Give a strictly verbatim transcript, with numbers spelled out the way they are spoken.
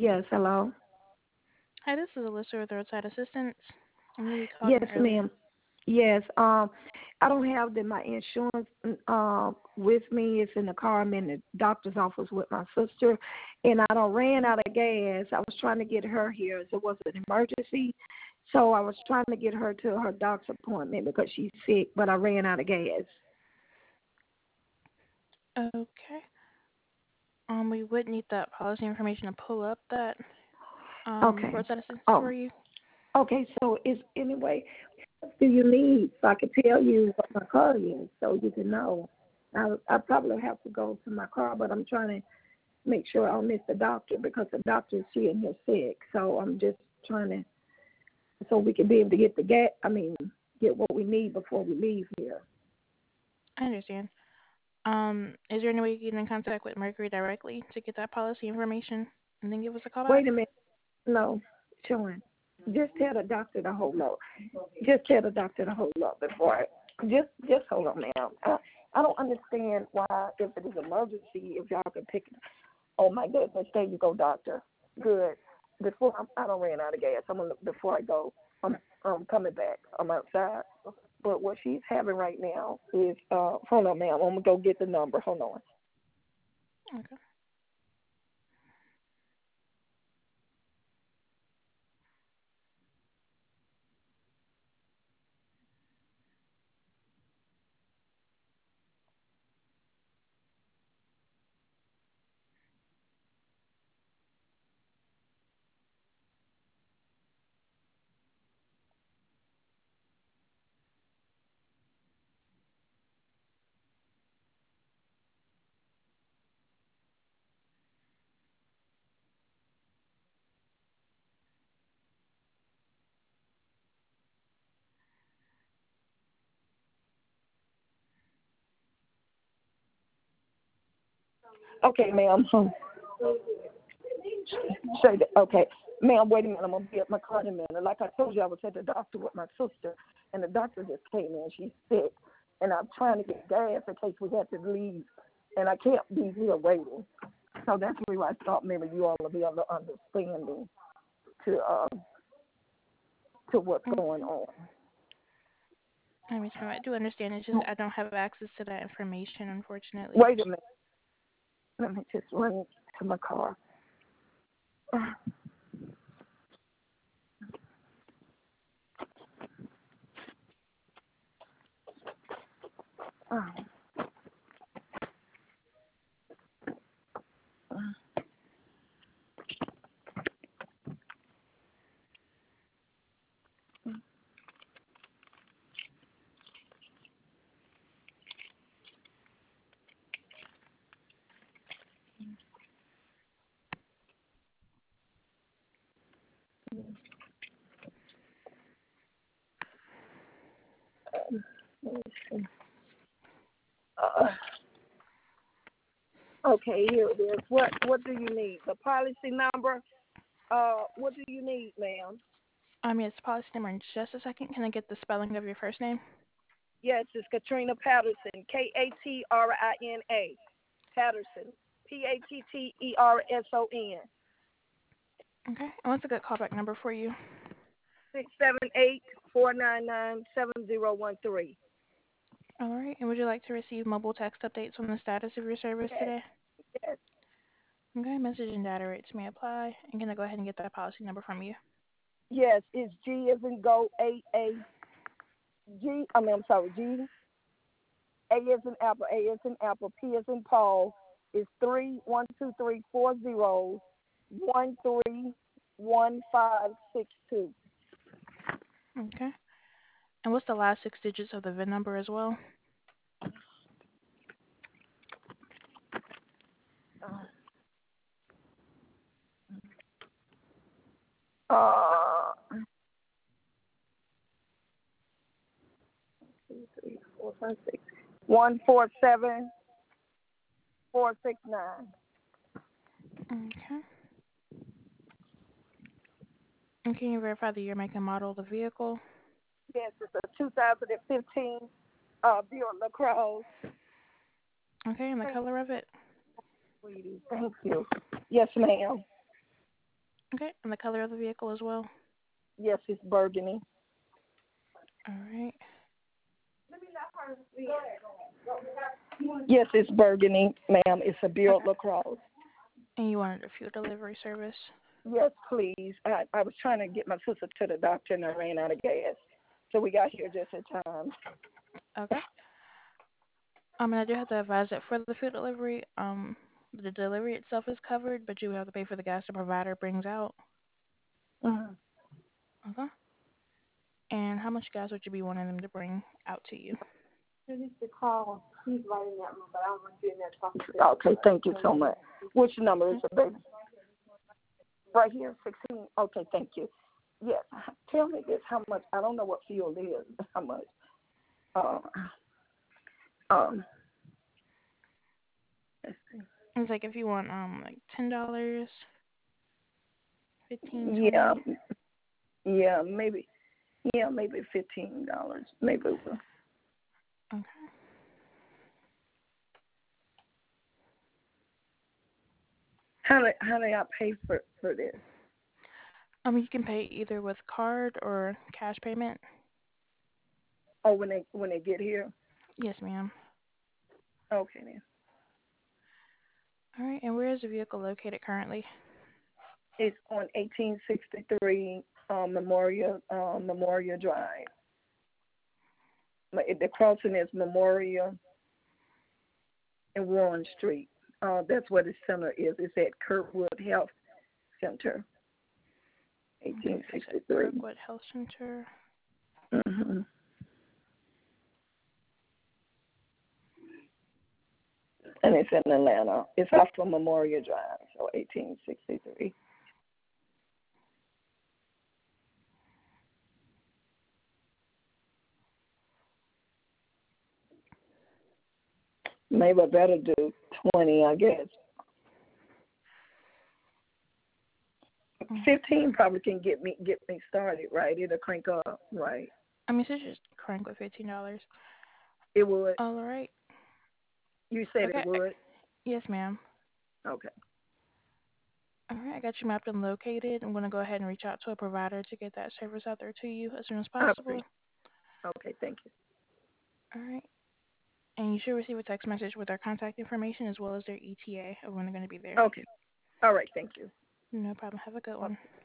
Yes, hello. Hi, this is Alyssa with Roadside Assistance. I knew you called Yes, in earlier. ma'am. Yes. Um, I don't have the, my insurance uh with me. It's in the car. I'm in the doctor's office with my sister, and I don't ran out of gas. I was trying to get her here. So it was an emergency, so I was trying to get her to her doctor's appointment because she's sick. But I ran out of gas. Okay. Um, we would need that policy information to pull up that um Okay. roadside assistance Oh, for you. okay. So is anyway, what do you need so I can tell you what my car is so you can know? I I probably have to go to my car, but I'm trying to make sure I don't miss the doctor because the doctor's here and here sick. So I'm just trying to, so we can be able to get the gas, I mean, get what we need before we leave here. I understand. Um, is there any way you can get in contact with Mercury directly to get that policy information and then give us a call back? Wait a minute. No, Sean. Just tell the doctor to hold up. Just tell the doctor to hold up before I, just, just hold on, ma'am. I, I don't understand why, if it is an emergency, if y'all can pick it. Oh, my goodness. There you go, doctor. Good. Before I'm, I don't ran out of gas. I'm gonna, before I go, I'm, I'm coming back. I'm outside. But what she's having right now is, uh, hold on, ma'am. I'm going to go get the number. Hold on. Okay. Okay, ma'am. Say that. Okay. Ma'am, wait a minute. I'm going to be at my car in a minute. Like I told you, I was at the doctor with my sister, and the doctor just came in. She's sick, and I'm trying to get gas in case we have to leave, and I can't be here waiting. So that's why I thought maybe you all will be able to understanding to uh, to what's Mm, going on. I mean, I do understand. It's just I don't have access to that information, unfortunately. Wait a minute. Let me just run to my car. Oh. Uh, okay, here it is. What what do you need? The policy number? Uh, what do you need, ma'am? Um, yes, policy number in just a second. Can I get the spelling of your first name? Yes, it's Katrina Patterson. K A T R I N A. Patterson. P A T T E R S O N. Okay. And what's a good callback number for you? Six seven eight four nine nine seven zero one three. All right. And would you like to receive mobile text updates on the status of your service Yes, today? yes. Okay. Message and data rates may apply. And can I go ahead and get that policy number from you? Yes, it's G as in go, A, A, G, I mean, I'm sorry, G, A as in apple, A as in apple, P as in Paul, is three one two three four zero one three one five six two. Okay. And what's the last six digits of the V I N number as well? Uh, two, three, four, five, six. One four seven four six nine. Okay. And can you verify the year, make, and model of the vehicle? Yes, it's a two thousand fifteen uh, Buick LaCrosse. Okay. And the Thank color of it? you, sweetie. Thank you. Yes, ma'am. Okay, and the color of the vehicle as well. Yes, it's burgundy. All right. Yes, it's burgundy, ma'am. It's a Buick Okay. LaCrosse. And you wanted a fuel delivery service. Yes, please. I, I was trying to get my sister to the doctor and I ran out of gas. So we got here just in time. Okay. Um, and I do have to advise that for the food delivery, um, the delivery itself is covered, but you have to pay for the gas the provider brings out. Mhm. Okay. And how much gas would you be wanting them to bring out to you? You need to call. He's right in that room, but I don't want you in there talking to him. Okay, thank you so much. Which number is it, baby? Right here, sixteen. Okay, thank you. Yes. Tell me this, how much, I don't know what fuel is, how much. Uh, um, let's see. It's like if you want um like ten dollars, fifteen, Yeah, twenty. yeah, maybe, yeah, maybe fifteen dollars, maybe. Okay. How do how do I pay for for this? Um, you can pay either with card or cash payment. Oh, when they when they get here. Yes, ma'am. Okay then. All right. And where is the vehicle located currently? It's on eighteen sixty-three um, Memorial uh, Memorial Drive. The crossing is Memorial and Warren Street. Uh, that's where the center is. It's at Kirkwood Health Center, eighteen sixty-three. Kirkwood Health Center. Mm-hmm. And it's in Atlanta. It's off of Memorial Drive, so eighteen sixty-three. Maybe I better do twenty, I guess. Fifteen probably can get me get me started, right? It'll crank up, right? I mean, so just crank with fifteen dollars. It would. All right. You said Okay. it would. Yes, ma'am. Okay. All right, I got you mapped and located. I'm going to go ahead and reach out to a provider to get that service out there to you as soon as I possible. appreciate. Okay, thank you. All right. And you should receive a text message with their contact information as well as their E T A of when they're going to be there. Okay. All right, thank you. No problem. Have a good one.